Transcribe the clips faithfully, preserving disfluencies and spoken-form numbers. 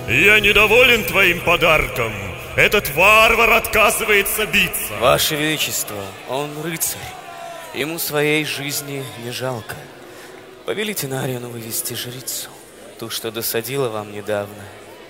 Я недоволен твоим подарком. Этот варвар отказывается биться. Ваше Величество, он рыцарь. Ему своей жизни не жалко. Повелите на арену вывести жрицу, ту, что досадила вам недавно.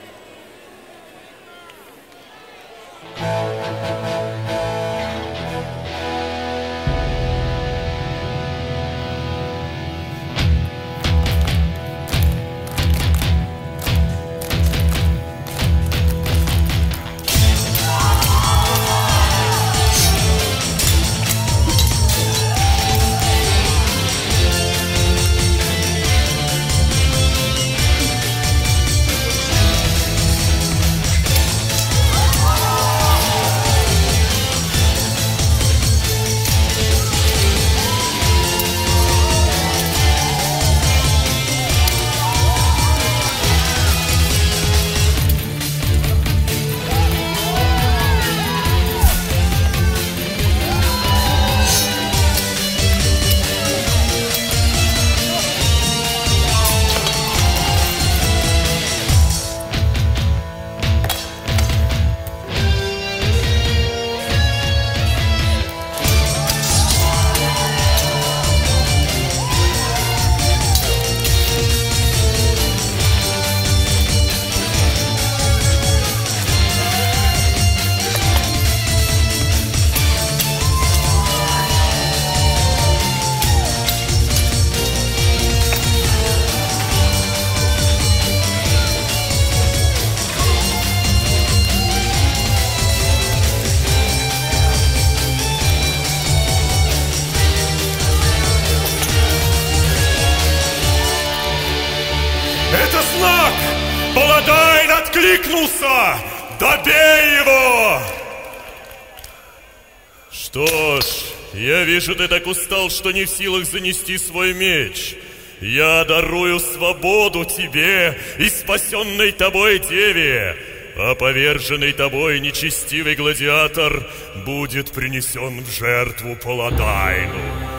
Это знак! Паладайн откликнулся! Добей его! Что ж, я вижу, ты так устал, что не в силах занести свой меч. Я дарую свободу тебе и спасенной тобой деве, а поверженный тобой нечестивый гладиатор будет принесен в жертву Паладайну.